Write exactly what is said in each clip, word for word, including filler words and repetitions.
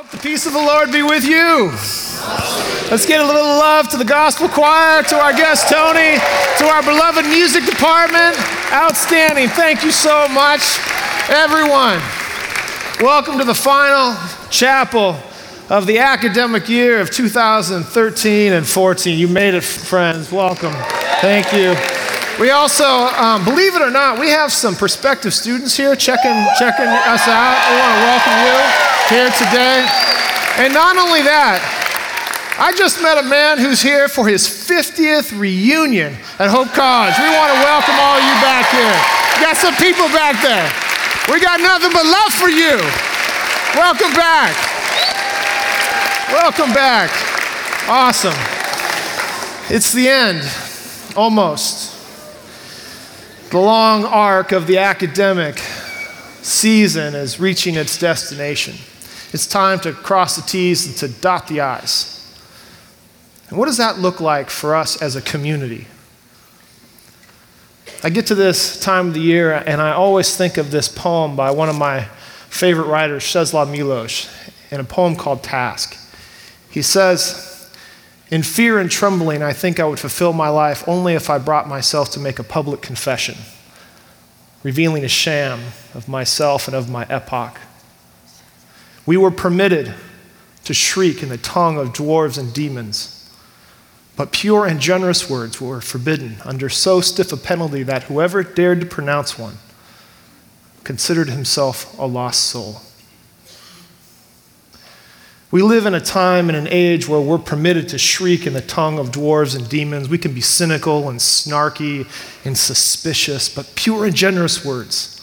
The peace of the Lord be with you. Let's get a little love to the gospel choir, to our guest Tony, to our beloved music department. Outstanding. Thank you so much, everyone. Welcome to the final chapel of the academic year of two thousand thirteen and fourteen. You made it, friends. Welcome. Thank you. We also, um, believe it or not, we have some prospective students here checking, checking us out. We want to welcome you here today. And not only that, I just met a man who's here for his fiftieth reunion at Hope College. We want to welcome all of you back here. We got some people back there. We got nothing but love for you. Welcome back. Welcome back. Awesome. It's the end, almost. The long arc of the academic season is reaching its destination. It's time to cross the T's and to dot the I's. And what does that look like for us as a community? I get to this time of the year and I always think of this poem by one of my favorite writers, Czeslaw Milosz, in a poem called Task. He says, "In fear and trembling, I think I would fulfill my life only if I brought myself to make a public confession, revealing a sham of myself and of my epoch. We were permitted to shriek in the tongue of dwarves and demons, but pure and generous words were forbidden under so stiff a penalty that whoever dared to pronounce one considered himself a lost soul. We live in a time and an age where we're permitted to shriek in the tongue of dwarves and demons. We can be cynical and snarky and suspicious, but pure and generous words.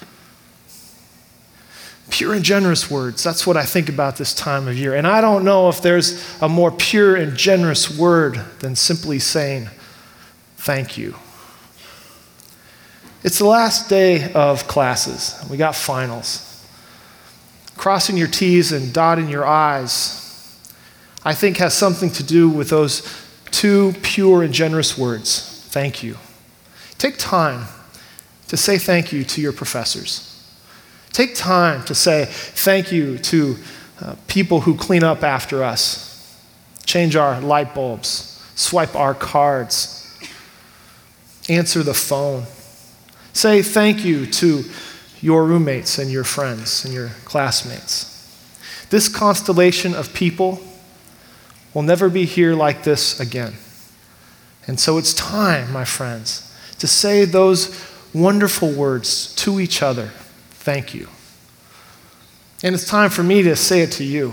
Pure and generous words. That's what I think about this time of year. And I don't know if there's a more pure and generous word than simply saying, thank you. It's the last day of classes. We got finals. Crossing your T's and dotting your I's, I think has something to do with those two pure and generous words, thank you. Take time to say thank you to your professors. Take time to say thank you to uh, people who clean up after us, change our light bulbs, swipe our cards, answer the phone. Say thank you to your roommates and your friends and your classmates. This constellation of people will never be here like this again. And so it's time, my friends, to say those wonderful words to each other. Thank you. And it's time for me to say it to you.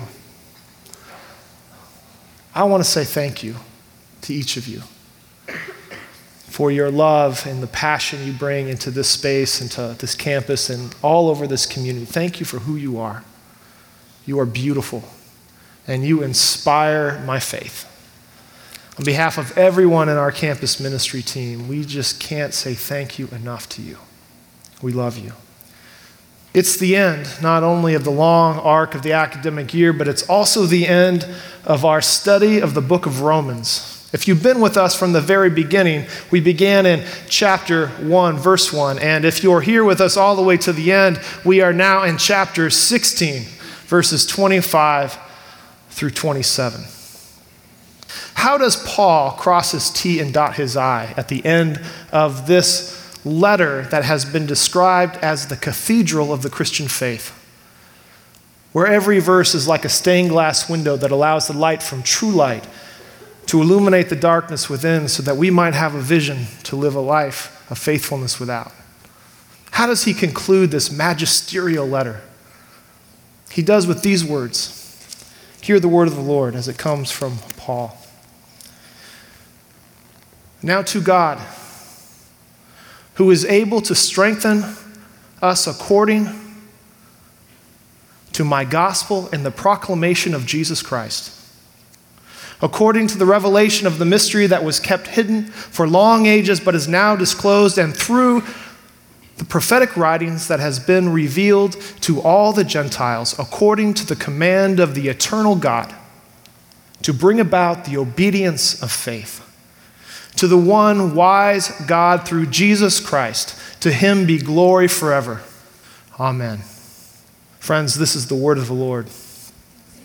I want to say thank you to each of you for your love and the passion you bring into this space, into this campus, and all over this community. Thank you for who you are. You are beautiful, and you inspire my faith. On behalf of everyone in our campus ministry team, we just can't say thank you enough to you. We love you. It's the end, not only of the long arc of the academic year, but it's also the end of our study of the book of Romans. If you've been with us from the very beginning, we began in chapter one, verse one. And if you're here with us all the way to the end, we are now in chapter sixteen, verses twenty-five through twenty-seven. How does Paul cross his T and dot his I at the end of this letter that has been described as the cathedral of the Christian faith, where every verse is like a stained glass window that allows the light from true light to illuminate the darkness within so that we might have a vision to live a life of faithfulness without? How does he conclude this magisterial letter? He does with these words. Hear the word of the Lord as it comes from Paul. Now to God, who is able to strengthen us according to my gospel and the proclamation of Jesus Christ, according to the revelation of the mystery that was kept hidden for long ages but is now disclosed, and through the prophetic writings that has been revealed to all the Gentiles, according to the command of the eternal God, to bring about the obedience of faith. To the one wise God through Jesus Christ, to him be glory forever. Amen. Friends, this is the word of the Lord.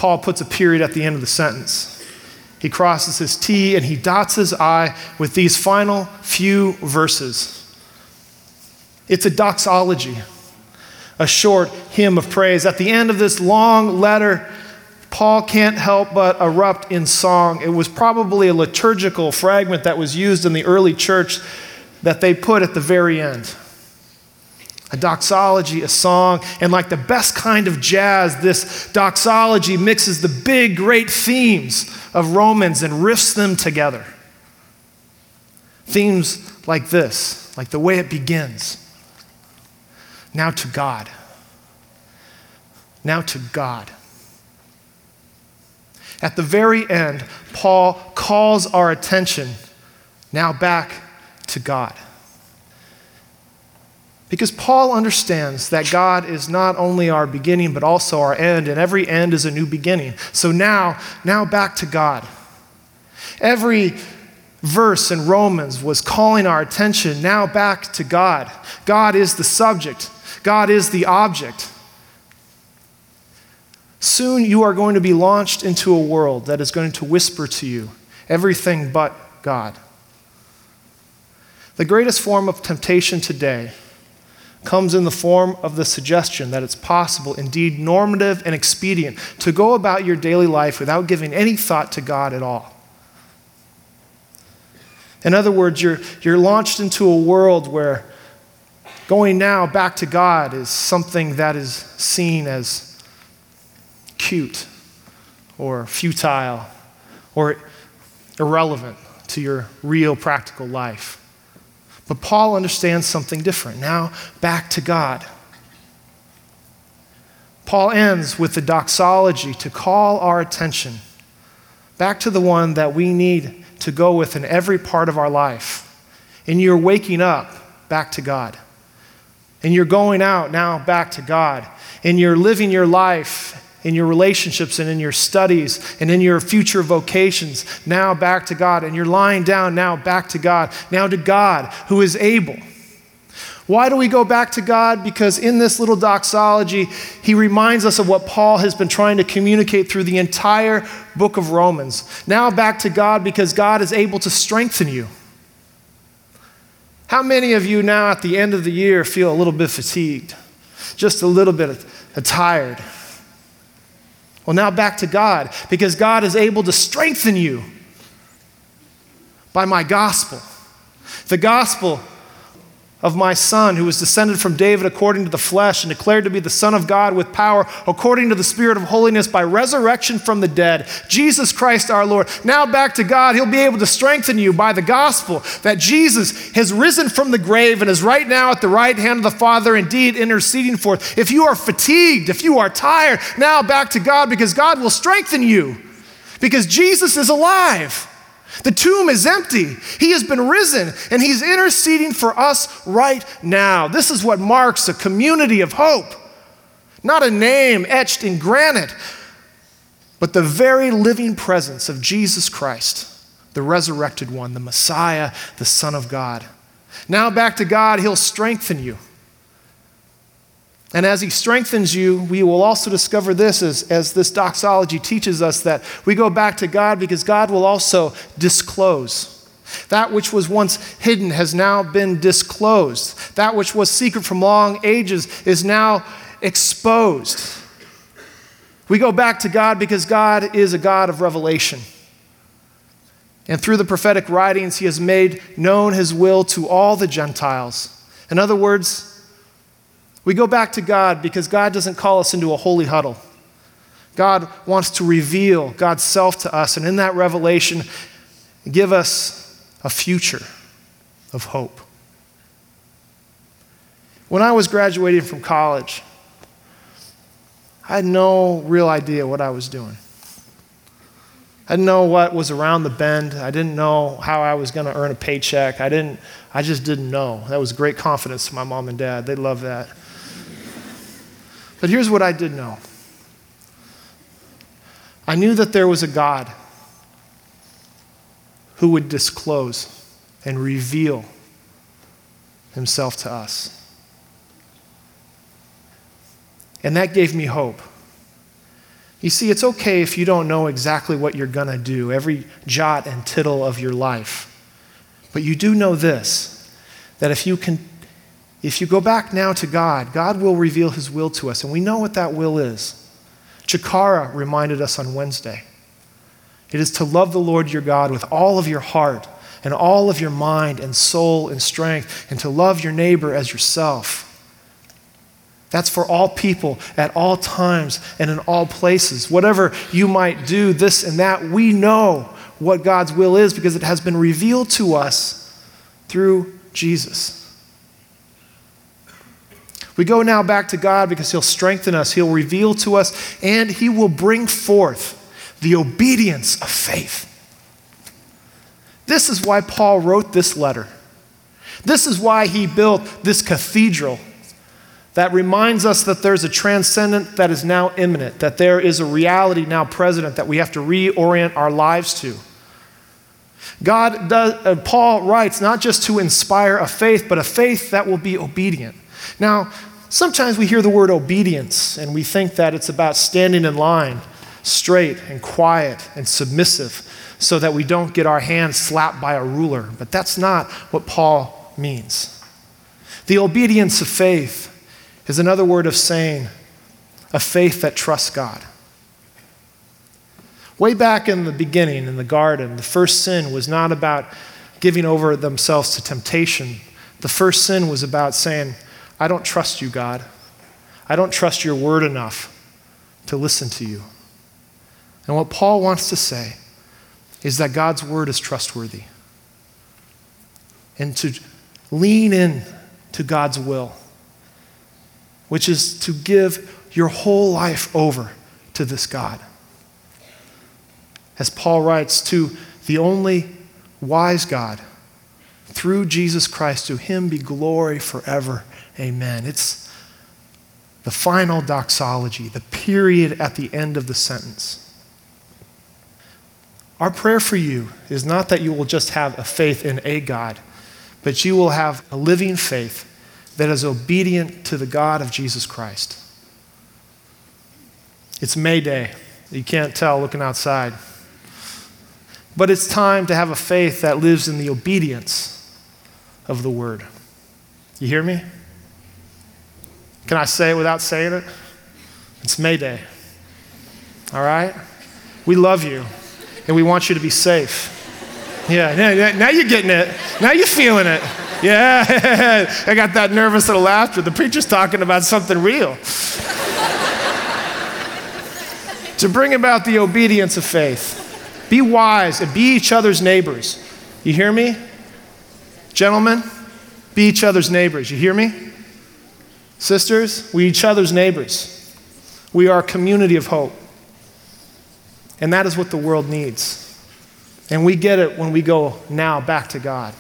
Paul puts a period at the end of the sentence. He crosses his T and he dots his I with these final few verses. It's a doxology, a short hymn of praise. At the end of this long letter, Paul can't help but erupt in song. It was probably a liturgical fragment that was used in the early church that they put at the very end. A doxology, a song, and like the best kind of jazz, this doxology mixes the big, great themes of Romans and riffs them together. Themes like this, like the way it begins. Now to God. Now to God. At the very end, Paul calls our attention now back to God. Because Paul understands that God is not only our beginning, but also our end, and every end is a new beginning. So now, now back to God. Every verse in Romans was calling our attention now back to God. God is the subject. God is the object. Soon you are going to be launched into a world that is going to whisper to you everything but God. The greatest form of temptation today comes in the form of the suggestion that it's possible, indeed normative and expedient, to go about your daily life without giving any thought to God at all. In other words, you're, you're launched into a world where going now back to God is something that is seen as cute or futile or irrelevant to your real practical life. But Paul understands something different. Now, back to God. Paul ends with the doxology to call our attention back to the one that we need to go with in every part of our life. And you're waking up, back to God. And you're going out now, back to God. And you're living your life in your relationships and in your studies and in your future vocations, now back to God. And you're lying down now back to God, now to God who is able. Why do we go back to God? Because in this little doxology, he reminds us of what Paul has been trying to communicate through the entire book of Romans. Now back to God because God is able to strengthen you. How many of you now at the end of the year feel a little bit fatigued? Just a little bit tired? Well, now back to God, because God is able to strengthen you by my gospel. The gospel of my Son, who was descended from David according to the flesh and declared to be the Son of God with power according to the Spirit of holiness by resurrection from the dead, Jesus Christ our Lord. Now back to God, he'll be able to strengthen you by the gospel that Jesus has risen from the grave and is right now at the right hand of the Father, indeed interceding for us. If you are fatigued, if you are tired, now back to God because God will strengthen you because Jesus is alive. The tomb is empty. He has been risen, and he's interceding for us right now. This is what marks a community of hope. Not a name etched in granite, but the very living presence of Jesus Christ, the resurrected one, the Messiah, the Son of God. Now back to God, he'll strengthen you. And as he strengthens you, we will also discover this as, as this doxology teaches us that we go back to God because God will also disclose. That which was once hidden has now been disclosed. That which was secret from long ages is now exposed. We go back to God because God is a God of revelation. And through the prophetic writings, he has made known his will to all the Gentiles. In other words, we go back to God because God doesn't call us into a holy huddle. God wants to reveal God's self to us, and in that revelation, give us a future of hope. When I was graduating from college, I had no real idea what I was doing. I didn't know what was around the bend. I didn't know how I was going to earn a paycheck. I didn't, I just didn't know. That was great confidence to my mom and dad. They loved that. But here's what I did know. I knew that there was a God who would disclose and reveal himself to us. And that gave me hope. You see, it's okay if you don't know exactly what you're going to do, every jot and tittle of your life. But you do know this, that if you can, if you go back now to God, God will reveal his will to us, and we know what that will is. Chikara reminded us on Wednesday. It is to love the Lord your God with all of your heart and all of your mind and soul and strength, and to love your neighbor as yourself. That's for all people at all times and in all places. Whatever you might do, this and that, we know what God's will is because it has been revealed to us through Jesus. We go now back to God because he'll strengthen us, he'll reveal to us, and he will bring forth the obedience of faith. This is why Paul wrote this letter. This is why he built this cathedral that reminds us that there's a transcendent that is now imminent, that there is a reality now present that we have to reorient our lives to. God does, uh, Paul writes not just to inspire a faith, but a faith that will be obedient. Now, sometimes we hear the word obedience and we think that it's about standing in line, straight and quiet and submissive, so that we don't get our hands slapped by a ruler. But that's not what Paul means. The obedience of faith is another word of saying a faith that trusts God. Way back in the beginning, in the garden, the first sin was not about giving over themselves to temptation. The first sin was about saying, I don't trust you, God. I don't trust your word enough to listen to you. And what Paul wants to say is that God's word is trustworthy. And to lean in to God's will, which is to give your whole life over to this God. As Paul writes, to the only wise God, through Jesus Christ, to him be glory forever. Amen. It's the final doxology, the period at the end of the sentence. Our prayer for you is not that you will just have a faith in a God, but you will have a living faith that is obedient to the God of Jesus Christ. It's May Day. You can't tell looking outside. But it's time to have a faith that lives in the obedience of the word. You hear me? Can I say it without saying it? It's May Day. All right? We love you, and we want you to be safe. Yeah, now, now you're getting it. Now you're feeling it. Yeah, I got that nervous little laughter. The preacher's talking about something real. To bring about the obedience of faith. Be wise and be each other's neighbors. You hear me? Gentlemen, be each other's neighbors. You hear me? Sisters, we each other's neighbors. We are a community of hope. And that is what the world needs. And we get it when we go now back to God.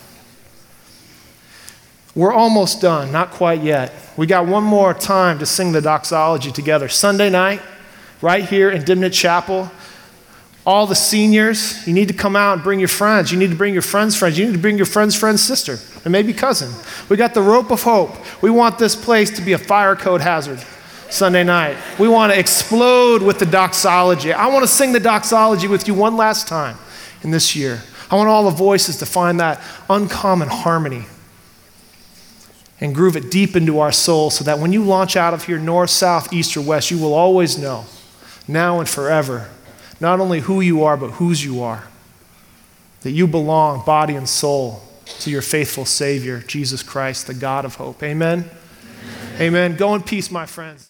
We're almost done, not quite yet. We got one more time to sing the doxology together. Sunday night, right here in Dimnit Chapel. All the seniors, you need to come out and bring your friends. You need to bring your friends' friends. You need to bring your friend's friend's sister, and maybe cousin. We got the rope of hope. We want this place to be a fire code hazard Sunday night. We want to explode with the doxology. I want to sing the doxology with you one last time in this year. I want all the voices to find that uncommon harmony and groove it deep into our soul so that when you launch out of here, north, south, east, or west, you will always know, now and forever, not only who you are, but whose you are. That you belong, body and soul, to your faithful Savior, Jesus Christ, the God of hope. Amen? Amen. Amen. Go in peace, my friends.